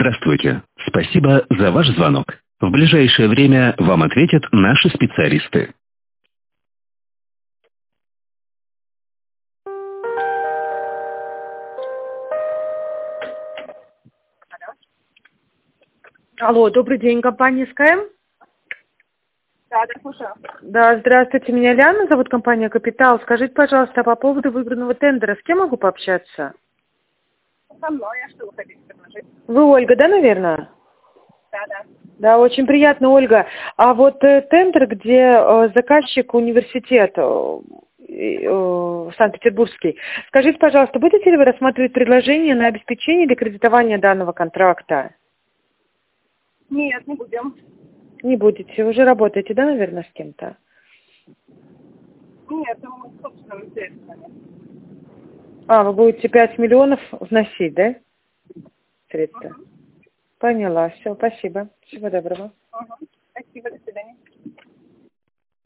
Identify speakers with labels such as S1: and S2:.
S1: Здравствуйте. Спасибо за ваш звонок. В ближайшее время вам ответят наши специалисты.
S2: Алло, добрый день, компания СКМ?
S3: Да, слушаю.
S2: Да, здравствуйте, меня Ляна зовут, компания «Капитал». Скажите, пожалуйста, по поводу выигранного тендера, с кем могу пообщаться?
S3: Со мной, а что вы хотите предложить?
S2: Вы Ольга, да, наверное?
S3: Да.
S2: Да, очень приятно, Ольга. А вот тендер, где заказчик университет Санкт-Петербургский, скажите, пожалуйста, будете ли вы рассматривать предложение на обеспечение или кредитование данного контракта?
S3: Нет, не будем.
S2: Не будете, уже работаете, да, наверное, с кем-то?
S3: Нет, мы с собственными средствами.
S2: А, вы будете 5 миллионов вносить, да? Средства. Поняла, все, спасибо. Всего доброго.
S3: Спасибо, до свидания.